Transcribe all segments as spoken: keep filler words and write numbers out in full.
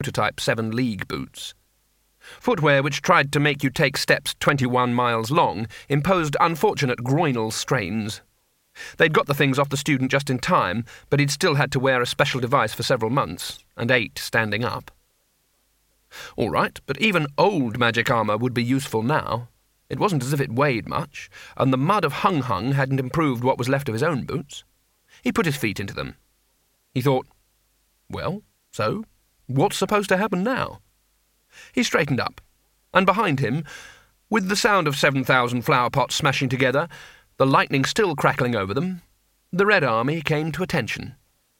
prototype seven-league boots. Footwear which tried to make you take steps twenty-one miles long imposed unfortunate groinal strains. They'd got the things off the student just in time, but he'd still had to wear a special device for several months, and ate standing up. All right, but even old magic armour would be useful now. It wasn't as if it weighed much, and the mud of Hung Hung hadn't improved what was left of his own boots. He put his feet into them. He thought, well, so, what's supposed to happen now? He straightened up, and behind him, with the sound of seven thousand flower pots smashing together, the lightning still crackling over them, the Red Army came to attention.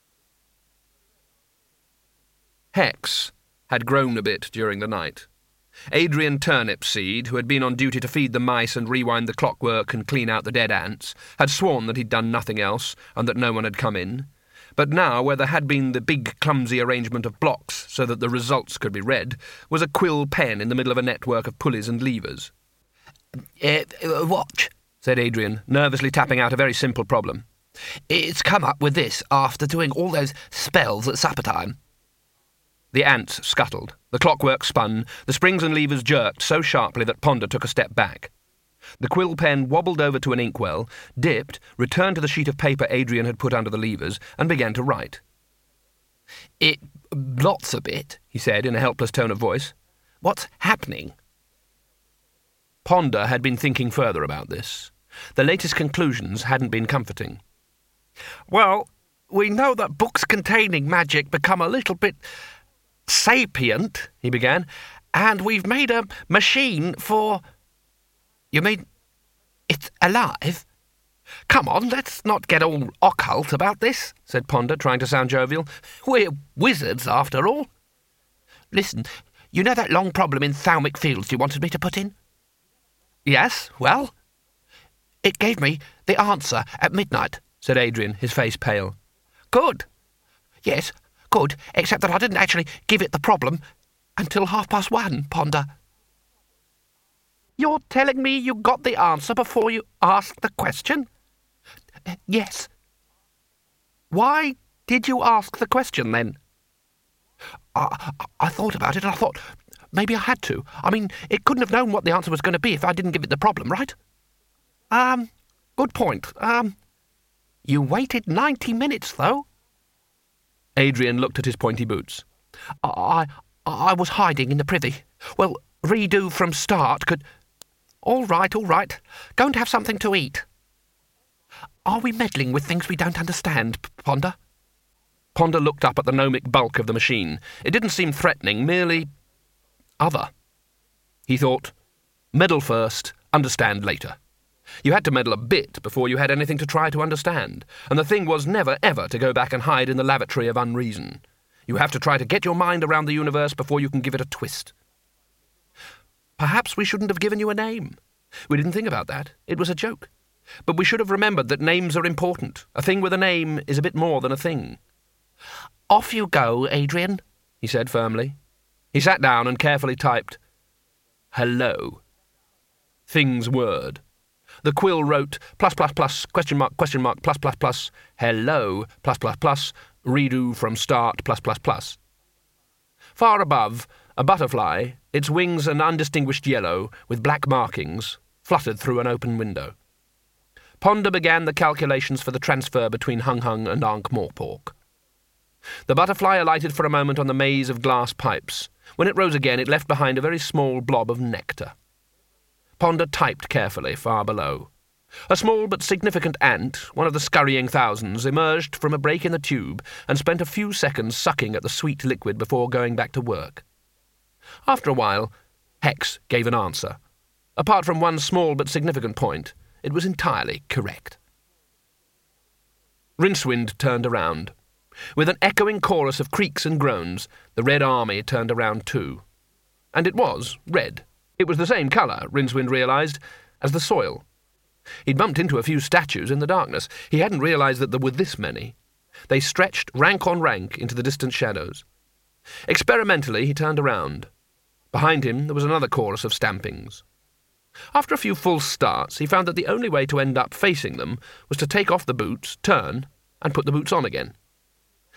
Hex had grown a bit during the night. Adrian Turnipseed, who had been on duty to feed the mice and rewind the clockwork and clean out the dead ants, had sworn that he'd done nothing else and that no one had come in. But now, where there had been the big, clumsy arrangement of blocks so that the results could be read, was a quill pen in the middle of a network of pulleys and levers. Uh, watch, said Adrian, nervously tapping out a very simple problem. It's come up with this after doing all those spells at supper time. The ants scuttled, the clockwork spun, the springs and levers jerked so sharply that Ponder took a step back. The quill pen wobbled over to an inkwell, dipped, returned to the sheet of paper Adrian had put under the levers, and began to write. It blots a bit, he said in a helpless tone of voice. What's happening? Ponder had been thinking further about this. The latest conclusions hadn't been comforting. Well, we know that books containing magic become a little bit sapient, he began, and we've made a machine for... You mean it's alive? Come on, let's not get all occult about this, said Ponder, trying to sound jovial. We're wizards, after all. Listen, you know that long problem in thalamic fields you wanted me to put in? Yes, well? It gave me the answer at midnight, said Adrian, his face pale. Good. Yes, good, except that I didn't actually give it the problem until half past one, Ponder. You're telling me you got the answer before you asked the question? Uh, yes. Why did you ask the question, then? I, I, I thought about it, and I thought maybe I had to. I mean, it couldn't have known what the answer was going to be if I didn't give it the problem, right? Um, good point. Um, you waited ninety minutes, though. Adrian looked at his pointy boots. I, I was hiding in the privy. Well, redo from start could... All right, all right. Going to have something to eat. Are we meddling with things we don't understand, Ponder? Ponder looked up at the gnomic bulk of the machine. It didn't seem threatening, merely... other. He thought, meddle first, understand later. You had to meddle a bit before you had anything to try to understand, and the thing was never, ever to go back and hide in the lavatory of unreason. You have to try to get your mind around the universe before you can give it a twist. Perhaps we shouldn't have given you a name. We didn't think about that. It was a joke. But we should have remembered that names are important. A thing with a name is a bit more than a thing. Off you go, Adrian, he said firmly. He sat down and carefully typed, hello. Thing's word. The quill wrote plus plus plus question mark question mark plus plus plus hello plus plus plus redo from start plus plus plus. Far above, a butterfly, its wings an undistinguished yellow with black markings, fluttered through an open window. Ponder began the calculations for the transfer between Hung Hung and Ankh-Morpork. The butterfly alighted for a moment on the maze of glass pipes. When it rose again, it left behind a very small blob of nectar. Ponder typed carefully far below. A small but significant ant, one of the scurrying thousands, emerged from a break in the tube and spent a few seconds sucking at the sweet liquid before going back to work. After a while, Hex gave an answer. Apart from one small but significant point, it was entirely correct. Rincewind turned around. With an echoing chorus of creaks and groans, the Red Army turned around too. And it was red. It was the same colour, Rincewind realised, as the soil. He'd bumped into a few statues in the darkness. He hadn't realised that there were this many. They stretched rank on rank into the distant shadows. Experimentally, he turned around. Behind him there was another chorus of stampings. After a few false starts, he found that the only way to end up facing them was to take off the boots, turn, and put the boots on again.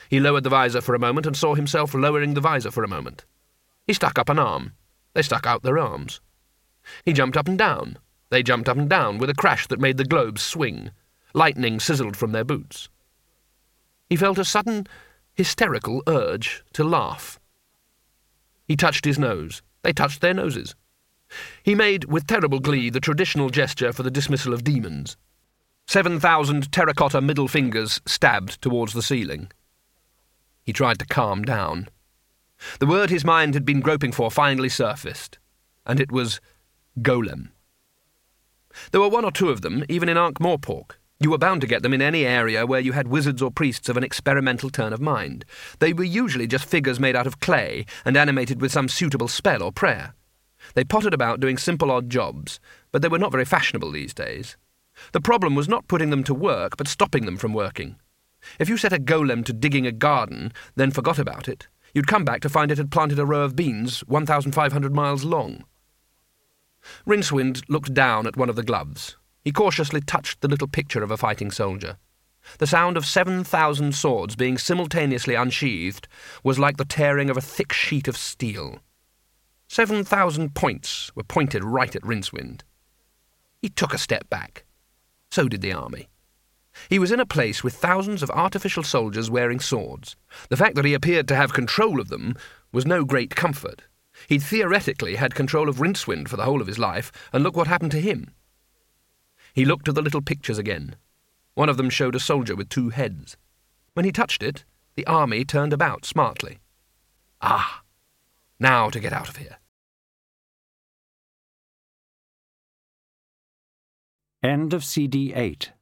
He lowered the visor for a moment and saw himself lowering the visor for a moment. He stuck up an arm. They stuck out their arms. He jumped up and down. They jumped up and down with a crash that made the globes swing. Lightning sizzled from their boots. He felt a sudden, hysterical urge to laugh. He touched his nose. They touched their noses. He made, with terrible glee, the traditional gesture for the dismissal of demons. Seven thousand terracotta middle fingers stabbed towards the ceiling. He tried to calm down. The word his mind had been groping for finally surfaced, and it was golem. There were one or two of them, even in Ankh-Morpork. You were bound to get them in any area where you had wizards or priests of an experimental turn of mind. They were usually just figures made out of clay and animated with some suitable spell or prayer. They pottered about doing simple odd jobs, but they were not very fashionable these days. The problem was not putting them to work, but stopping them from working. If you set a golem to digging a garden, then forgot about it, you'd come back to find it had planted a row of beans one thousand five hundred miles long. Rincewind looked down at one of the gloves. He cautiously touched the little picture of a fighting soldier. The sound of seven thousand swords being simultaneously unsheathed was like the tearing of a thick sheet of steel. Seven thousand points were pointed right at Rincewind. He took a step back. So did the army. He was in a place with thousands of artificial soldiers wearing swords. The fact that he appeared to have control of them was no great comfort. He'd theoretically had control of Rincewind for the whole of his life, and look what happened to him. He looked at the little pictures again. One of them showed a soldier with two heads. When he touched it, the army turned about smartly. Ah, now to get out of here. End of C D eight.